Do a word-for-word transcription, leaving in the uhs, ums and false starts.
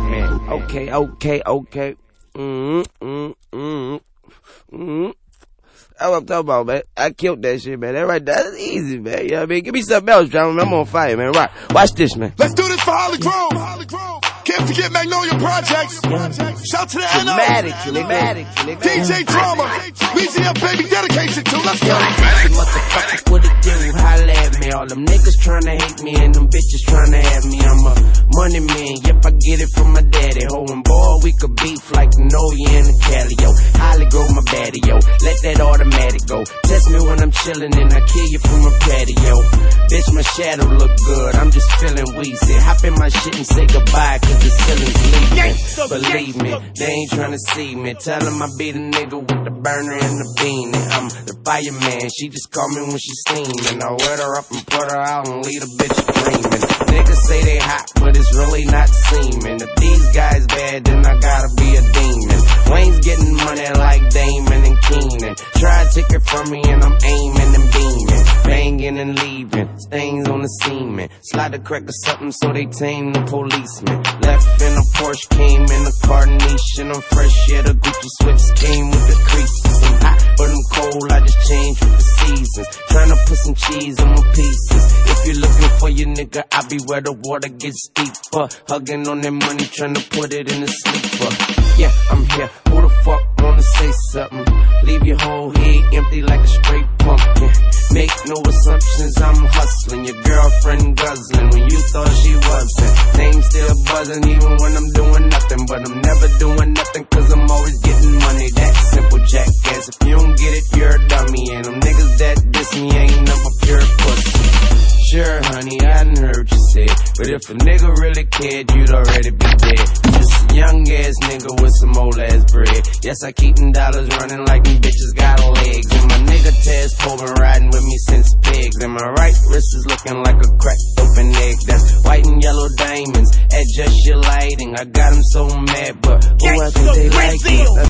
man. Okay, okay, okay. Mm-hmm, mm-hmm, mm-hmm. That's what I'm talking about, man. I killed that shit, man. That right, that's easy, man. You know what I mean? Give me something else, John. I'm on fire, man. Right. Watch this, man. Let's do this for Holly Grove. Holly Grove. Can't forget Magnolia Projects. Shout to the N O. Dramatic, dramatic, D J Drama. Weezy F baby dedication to. Let's go. Motherfuckers, what it do? Holla at me. All them niggas tryna hate me and them bitches tryna have me. I'm a money man. Yep, I get it from my daddy. Ho and boy, we could beef like Noya and the Cali, yo. Holly Grove, my baddie, yo. Let that automatic go. Test me when I'm chillin' and I kill you from a patio. Bitch, my shadow look good. I'm just feeling wheezy. Hop in my shit and say goodbye, cause the ceiling's leaking. Believe me, they ain't tryna see me. Tell them I be the nigga with the burner and the beanie. I'm the fireman. She just call me when she steamin'. I wet her up and put her out and leave a bitch dreamin'. Niggas say they hot, but it's really not seeming. If these guys bad, then I gotta be a demon. Wayne's getting money like Damon and Keenan. Try to take it from me and I'm aiming and beaming. Banging and leaving, stains on the cement. Slide the crack or something so they tame the policeman. Left in a Porsche, came in a Carnation. I'm fresh, yeah, the Gucci switches came with the creases. I'm hot, but I'm cold, I just changed with the seasons. Tryna put some cheese on my pieces. If you're looking for your nigga, I be where the water gets deeper. Hugging on that money, tryna put it in the sleeper. Yeah, I'm here, who the fuck wanna say something? Leave your whole head empty like a straight pumpkin. Make no assumptions, I'm hustling. Your girlfriend guzzling when you thought she wasn't. Name still buzzing even when I'm doing nothing. But I'm never doing nothing cause I'm always getting money. That simple jackass. If you don't get it, you're a dummy. And them niggas that diss me ain't never pure pussy. Sure, honey, I done heard you say it. But if a nigga really cared, you'd already be dead. Just a young ass nigga with some old ass bread. Yes, I keep them dollars running like them bitches got legs. And my nigga Tez Poe been riding with me since pigs. And my right wrist is looking like a cracked open egg. That's white and yellow diamonds. Adjust your lighting. I got them so mad, but who I think they like it?